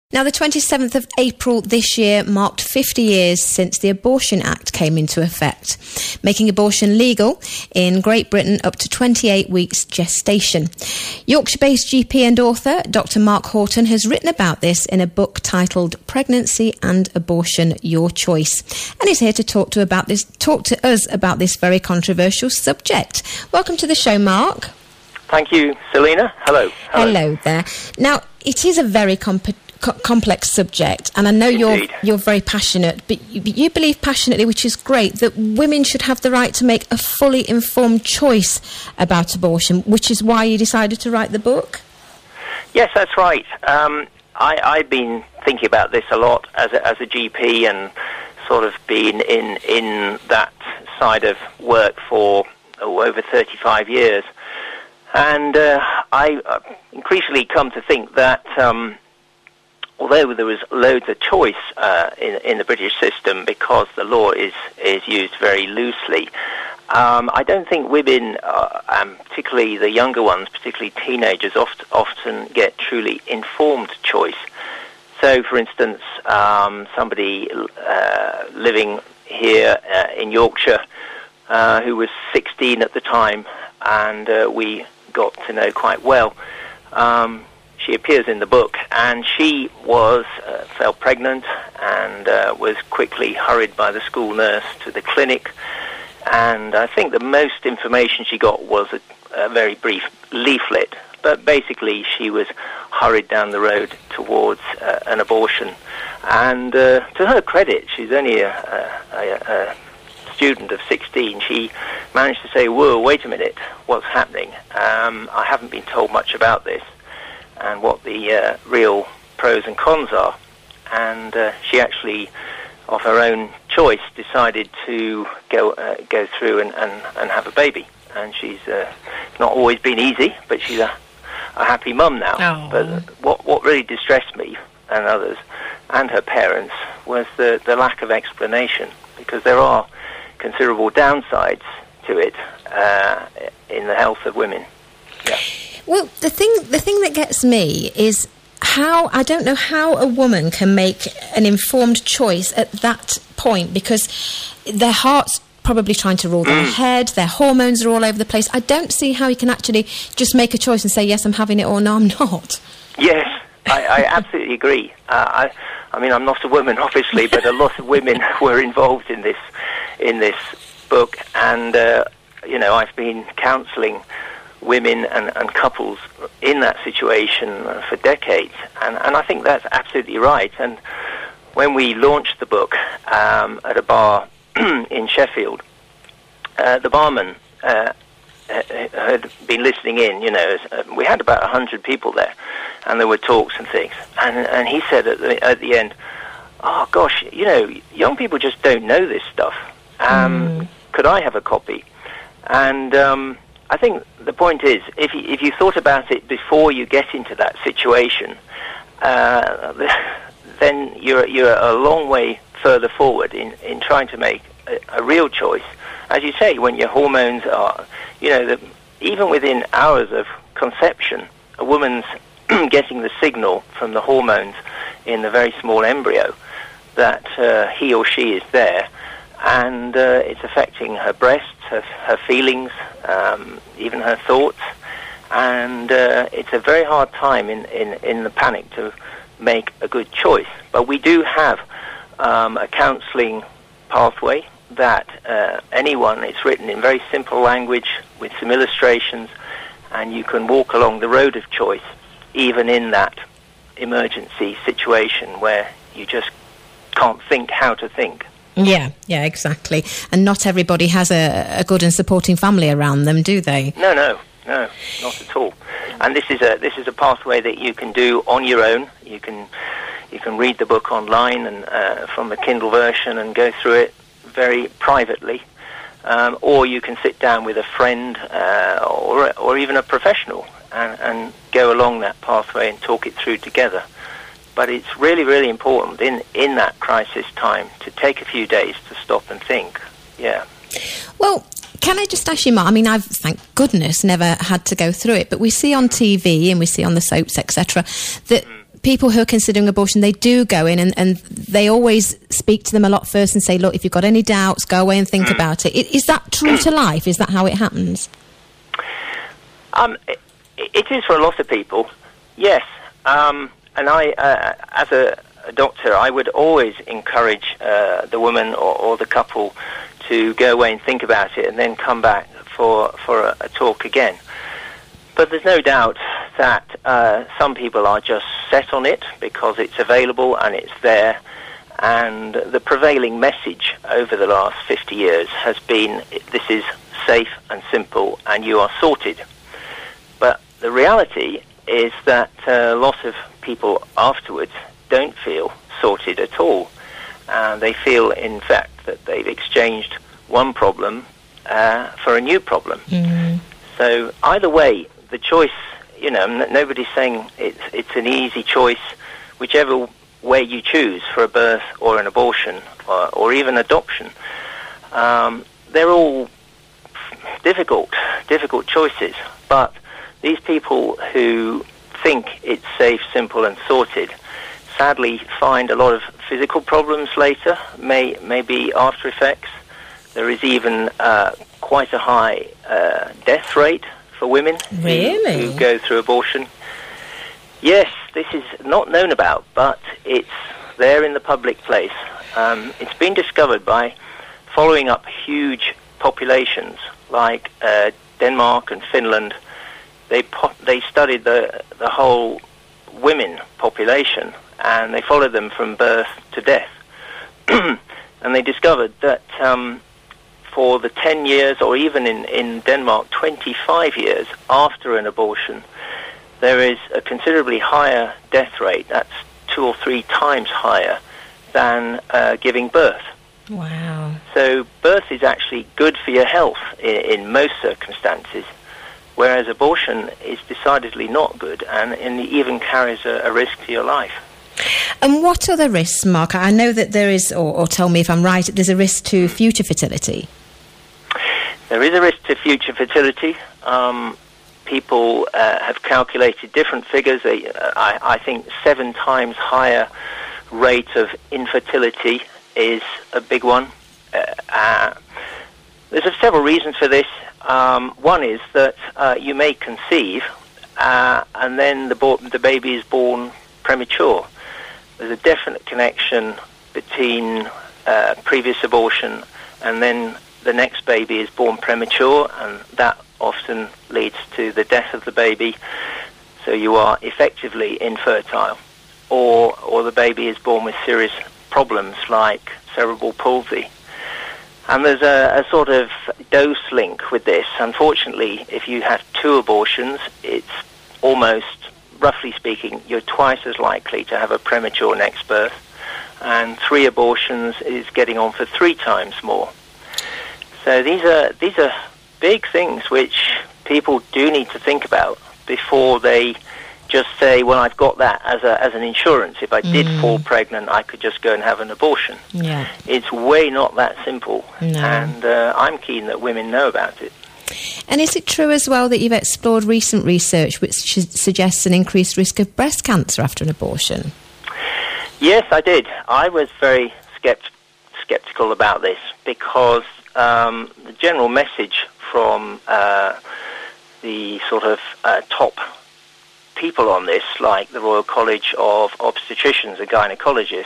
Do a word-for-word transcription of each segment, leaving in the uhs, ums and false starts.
Now, the twenty-seventh of April this year marked fifty years since the Abortion Act came into effect, making abortion legal in Great Britain up to twenty-eight weeks gestation. Yorkshire-based G P and author Doctor Mark Horton has written about this in a book titled Pregnancy and Abortion, Your Choice, and is here to talk to about this. Talk to us about this very controversial subject. Welcome to the show, Mark. Thank you, Selena. Hello. Hello, Hello there. Now, it is a very comp- co- complex subject, and I know Indeed. you're you're very passionate, but you, you believe passionately, which is great, that women should have the right to make a fully informed choice about abortion, which is why you decided to write the book. Yes, that's right. Um, I, I've been thinking about this a lot as a, as a G P, and sort of been in in that side of work for oh, over thirty-five years. And uh, I uh, increasingly come to think that um, although there was loads of choice uh, in, in the British system because the law is, is used very loosely, um, I don't think women, uh, and particularly the younger ones, particularly teenagers, oft, often get truly informed choice. So, for instance, um, somebody uh, living here uh, in Yorkshire uh, who was sixteen at the time, and uh, we got to know quite well. Um, she appears in the book, and she was uh, fell pregnant and uh, was quickly hurried by the school nurse to the clinic. And I think the most information she got was a, a very brief leaflet, but basically she was hurried down the road towards uh, an abortion. And uh, to her credit, she's only a, a, a, a student of sixteen, she managed to say, whoa, wait a minute, what's happening? Um, I haven't been told much about this and what the uh, real pros and cons are. And uh, she actually, of her own choice, decided to go uh, go through and, and, and have a baby. And she's uh, not always been easy, but she's a, a happy mum now. Oh. But what, what really distressed me and others and her parents was the, the lack of explanation, because there are considerable downsides to it uh, in the health of women. Yeah. Well, the thing the thing that gets me is how, I don't know how a woman can make an informed choice at that point, because their heart's probably trying to rule them Mm. ahead, their hormones are all over the place. I don't see how you can actually just make a choice and say, yes, I'm having it, or no, I'm not. Yes, I, I absolutely agree. Uh, I, I mean, I'm not a woman, obviously, but a lot of women were involved in this in this book, and uh, you know, I've been counselling women and, and couples in that situation for decades, and, and I think that's absolutely right. And when we launched the book um, at a bar in Sheffield, uh, the barman uh, had been listening in. You know, we had about a hundred people there, and there were talks and things, and and he said at the at the end, "Oh gosh, you know, young people just don't know this stuff. Um, mm. Could I have a copy?" And um, I think the point is, if you, if you thought about it before you get into that situation, uh, then you're you're a long way further forward in, in trying to make a, a real choice. As you say, when your hormones are, you know, the, even within hours of conception, a woman's getting the signal from the hormones in the very small embryo that uh, he or she is there, and uh, it's affecting her breasts, her, her feelings, um, even her thoughts, and uh, it's a very hard time in, in, in the panic to make a good choice. But we do have um, a counselling pathway that uh, anyone, it's written in very simple language with some illustrations, and you can walk along the road of choice even in that emergency situation where you just can't think how to think. Yeah, yeah, exactly. And not everybody has a, a good and supporting family around them, do they? No, no, no, not at all. And this is a this is a pathway that you can do on your own. You can you can read the book online and uh, from the Kindle version and go through it very privately, um, or you can sit down with a friend uh, or or even a professional and, and go along that pathway and talk it through together. But it's really, really important in, in that crisis time to take a few days to stop and think. Yeah. Well, can I just ask you, Mark? I mean, I've, thank goodness, never had to go through it, but we see on T V and we see on the soaps, et cetera, that mm. people who are considering abortion, they do go in and, and they always speak to them a lot first and say, look, if you've got any doubts, go away and think about it. Is that true to life? Is that how it happens? Um, it, it is for a lot of people, yes. Um, and I, uh, as a, a doctor, I would always encourage uh, the woman or, or the couple to go away and think about it and then come back for, for a, a talk again. But there's no doubt that uh, some people are just set on it because it's available and it's there. And the prevailing message over the last fifty years has been, this is safe and simple and you are sorted. But the reality is that uh, lots of people afterwards don't feel sorted at all. Uh, they feel, in fact, that they've exchanged one problem uh, for a new problem. Mm. So either way, the choice, you know, n- nobody's saying it's, it's an easy choice, whichever way you choose for a birth or an abortion or, or even adoption. Um, they're all difficult, difficult choices. But these people who think it's safe, simple and sorted sadly find a lot of physical problems later, may, maybe after effects. There is even uh, quite a high uh, death rate for women really? who, who go through abortion. Yes, this is not known about, but it's there in the public place. Um, it's been discovered by following up huge populations like uh, Denmark and Finland. They po- they studied the the whole women population, and they followed them from birth to death. And they discovered that um, for the ten years, or even in, in Denmark, twenty-five years after an abortion, there is a considerably higher death rate. That's two or three times higher than uh, giving birth. Wow. So birth is actually good for your health in, in most circumstances, whereas abortion is decidedly not good and, and even carries a, a risk to your life. And what are the risks, Mark? I know that there is, or, or tell me if I'm right, there's a risk to future fertility. There is a risk to future fertility. Um, people uh, have calculated different figures. They, uh, I, I think seven times higher rate of infertility is a big one. Uh, uh, there's several reasons for this. Um, one is that uh, you may conceive uh, and then the, bo- the baby is born premature. There's a definite connection between uh, previous abortion and then the next baby is born premature, and that often leads to the death of the baby. So you are effectively infertile. Or, or the baby is born with serious problems like cerebral palsy. And there's a, a sort of dose link with this. Unfortunately, if you have two abortions, it's almost, roughly speaking, you're twice as likely to have a premature next birth. And three abortions is getting on for three times more. So these are these are big things which people do need to think about before they just say, well, I've got that as a as an insurance. If I did mm. fall pregnant, I could just go and have an abortion. Yeah. It's way not that simple. No. And uh, I'm keen that women know about it. And is it true as well that you've explored recent research which suggests an increased risk of breast cancer after an abortion? Yes, I did. I was very skept- skeptical about this because um, the general message from uh, the sort of uh, top people on this, like the Royal College of Obstetricians and Gynecologists,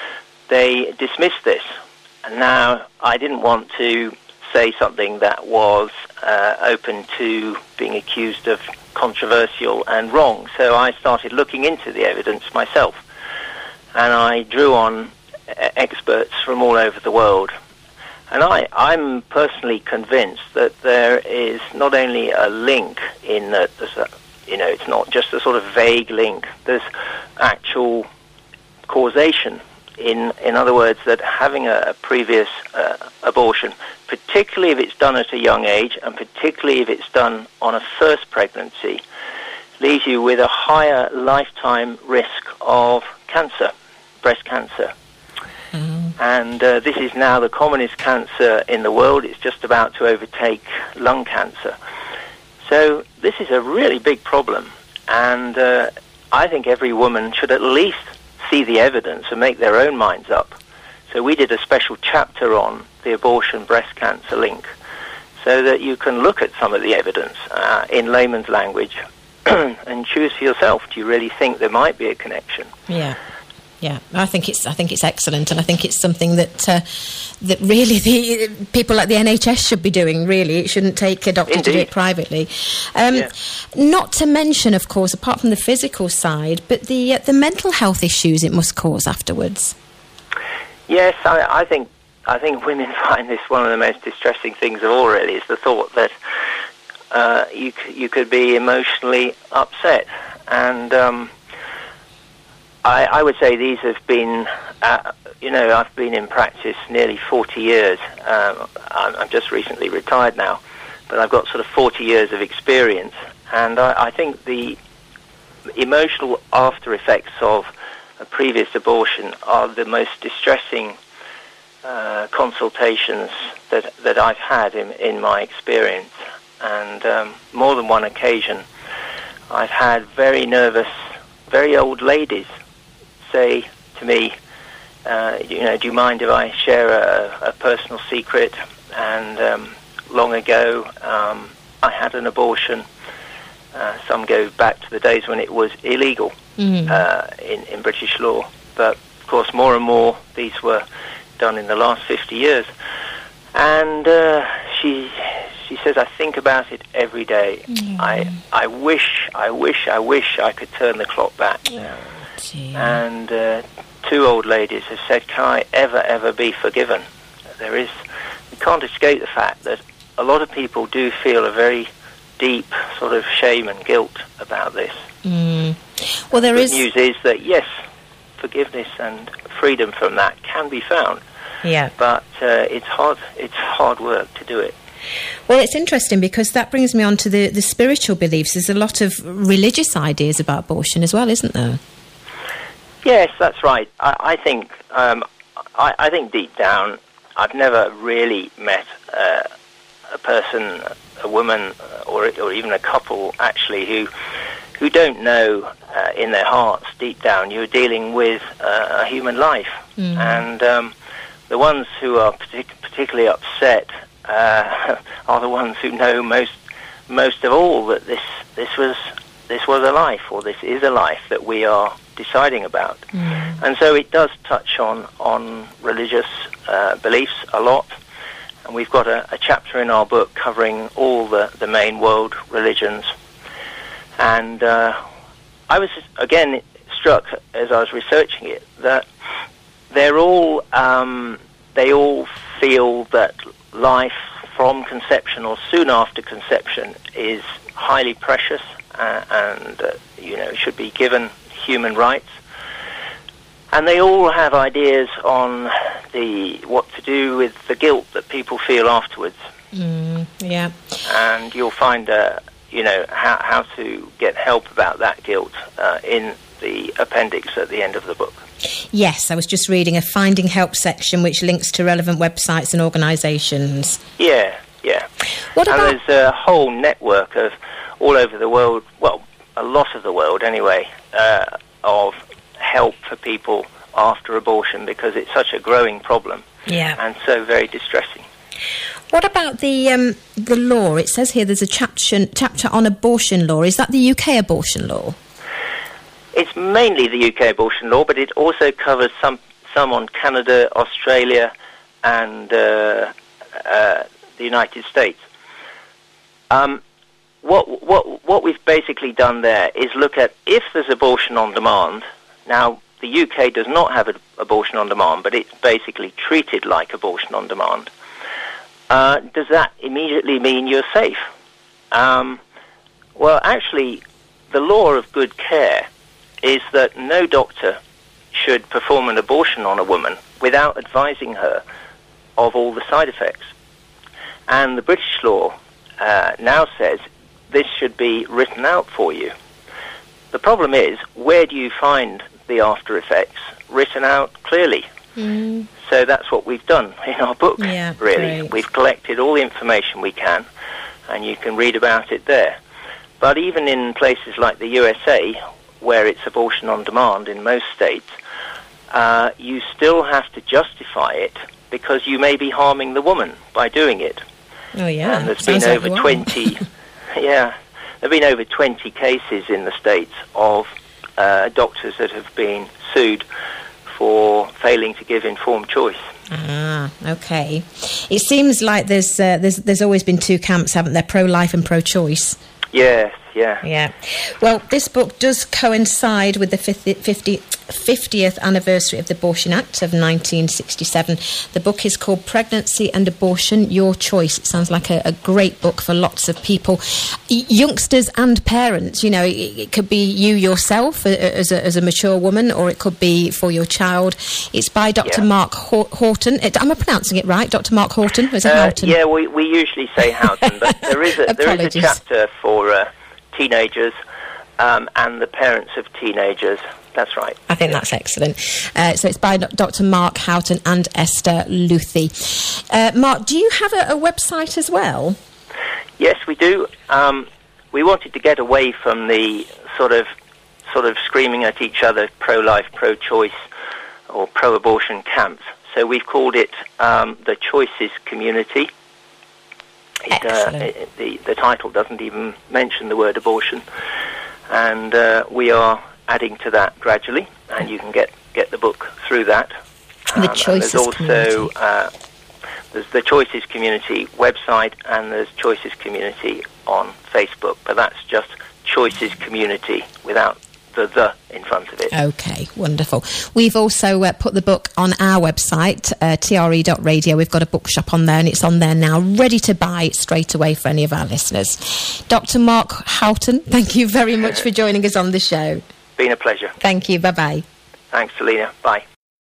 they dismissed this. And now I didn't want to say something that was uh, open to being accused of controversial and wrong. So I started looking into the evidence myself. And I drew on experts from all over the world. And I, I'm personally convinced that there is not only a link in that, there's a, you know, it's not just a sort of vague link, there's actual causation. In, in other words, that having a, a previous uh, abortion, particularly if it's done at a young age, and particularly if it's done on a first pregnancy, leaves you with a higher lifetime risk of cancer, breast cancer. Mm-hmm. And uh, this is now the commonest cancer in the world. It's just about to overtake lung cancer. So this is a really big problem. And uh, I think every woman should at least see the evidence and make their own minds up. So we did a special chapter on the abortion-breast cancer link, so that you can look at some of the evidence uh, in layman's language and choose for yourself. Do you really think there might be a connection? Yeah. Yeah, I think it's I think it's excellent, and I think it's something that uh, that really the people like the N H S should be doing. Really, it shouldn't take a doctor Indeed. to do it privately. Um, yeah. Not to mention, of course, apart from the physical side, but the uh, the mental health issues it must cause afterwards. Yes, I, I think I think women find this one of the most distressing things of all. Really, is the thought that uh, you c- you could be emotionally upset, and um, I, I would say these have been, uh, you know, I've been in practice nearly forty years. Um, I'm, I'm just recently retired now, but I've got sort of forty years of experience, and I, I think the emotional after effects of a previous abortion are the most distressing uh, consultations that that I've had in, in my experience, and um, more than one occasion, I've had very nervous, very old ladies say to me, uh, you know, do you mind if I share a, a personal secret? And um, long ago, um, I had an abortion. Uh, some go back to the days when it was illegal mm. uh, in, in British law. But, of course, more and more, these were done in the last fifty years. And uh, she she says, I think about it every day. Mm. I I wish, I wish, I wish I could turn the clock back. Yeah. And uh, two old ladies have said, can I ever, ever be forgiven? There is, we can't escape the fact that a lot of people do feel a very deep sort of shame and guilt about this. Mm. Well, there the is... good news is that, yes, forgiveness and freedom from that can be found. Yeah. But uh, it's hard, it's hard work to do it. Well, it's interesting because that brings me on to the, the spiritual beliefs. There's a lot of religious ideas about abortion as well, isn't there? Yes, that's right. I, I think um, I, I think deep down, I've never really met uh, a person, a woman, or or even a couple actually who who don't know uh, in their hearts deep down you're dealing with uh, a human life, mm. and um, the ones who are partic- particularly upset uh, are the ones who know most most of all that this this was this was a life, or this is a life that we are deciding about. Mm. And so it does touch on, on religious uh, beliefs a lot. And we've got a, a chapter in our book covering all the, the main world religions. And uh, I was, again, struck as I was researching it that they're all, um, they all feel that life from conception or soon after conception is highly precious uh, and, uh, you know, should be given human rights, and they all have ideas on the what to do with the guilt that people feel afterwards. Mm, yeah, and you'll find, uh, you know, how how to get help about that guilt uh, in the appendix at the end of the book. Yes, I was just reading a finding help section which links to relevant websites and organisations. Yeah, yeah. What and about... there's a whole network of all over the world. Well, a lot of the world anyway. Uh, of help for people after abortion, because it's such a growing problem, yeah, and so very distressing. What about the um, the law? It says here there's a chapter chapter on abortion law. Is that the U K abortion law? It's mainly the U K abortion law, but it also covers some some on Canada, Australia, and uh, uh, the United States. Um, What what what we've basically done there is look at if there's abortion on demand. Now, the U K does not have an abortion on demand, but it's basically treated like abortion on demand. Uh, does that immediately mean you're safe? Um, well, actually, the law of good care is that no doctor should perform an abortion on a woman without advising her of all the side effects. And the British law uh, now says this should be written out for you. The problem is, where do you find the after effects written out clearly? Mm. So that's what we've done in our book, yeah, really. great. We've collected all the information we can, and you can read about it there. But even in places like the U S A, where it's abortion on demand in most states, uh, you still have to justify it because you may be harming the woman by doing it. Oh, yeah. And there's Sounds been like over twenty, yeah, there have been over twenty cases in the States of uh, doctors that have been sued for failing to give informed choice. Ah, okay. It seems like there's uh, there's there's always been two camps, haven't there? Pro-life and pro-choice. Yes, yeah. Yeah. Well, this book does coincide with the fiftieth anniversary of the Abortion Act of nineteen sixty-seven. The book is called Pregnancy and Abortion, Your Choice. It sounds like a, a great book for lots of people, y- youngsters and parents. You know, it, it could be you yourself as a, as a mature woman, or it could be for your child. It's by Doctor Yeah. Mark Haw- Houghton. Am I pronouncing it right? Doctor Mark Houghton? Or is it Uh, Houghton? yeah, we, we usually say Houghton, but there is a, there is a Apologies. chapter for uh, teenagers um, and the parents of teenagers. That's right. I think that's excellent. Uh, so it's by Doctor Mark Houghton and Esther Luthi. Uh, Mark, do you have a, a website as well? Yes, we do. Um, we wanted to get away from the sort of sort of screaming at each other pro-life, pro-choice, or pro-abortion camps. So we've called it um, the Choices Community. It, uh, it, the, the title doesn't even mention the word abortion, and uh, we are adding to that gradually, and you can get, get the book through that. The Um, Choices and there's also Community. uh, there's the Choices Community website, and there's Choices Community on Facebook, but that's just Choices Community without the the in front of it. Okay, wonderful. We've also uh, put the book on our website, uh, T R E dot radio. We've got a bookshop on there, and it's on there now, ready to buy straight away for any of our listeners. Doctor Mark Houghton, thank you very much for joining us on the show. Been a pleasure. Thank you. Bye-bye. Thanks, Selena. Bye.